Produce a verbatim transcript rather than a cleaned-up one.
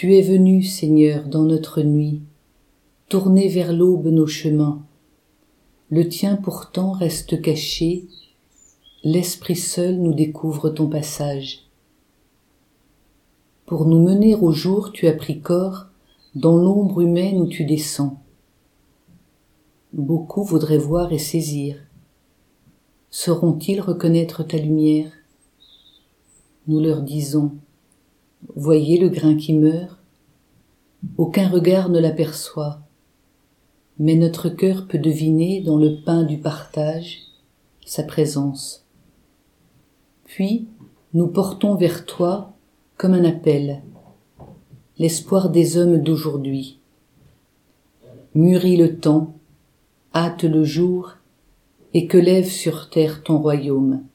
Tu es venu, Seigneur, dans notre nuit, tourner vers l'aube nos chemins. Le tien pourtant reste caché, l'esprit seul nous découvre ton passage. Pour nous mener au jour, tu as pris corps dans l'ombre humaine où tu descends. Beaucoup voudraient voir et saisir. Sauront-ils reconnaître ta lumière? Nous leur disons, voyez le grain qui meurt, aucun regard ne l'aperçoit, mais notre cœur peut deviner dans le pain du partage sa présence. Puis nous portons vers toi comme un appel, l'espoir des hommes d'aujourd'hui. Mûris le temps, hâte le jour, et que lève sur terre ton royaume.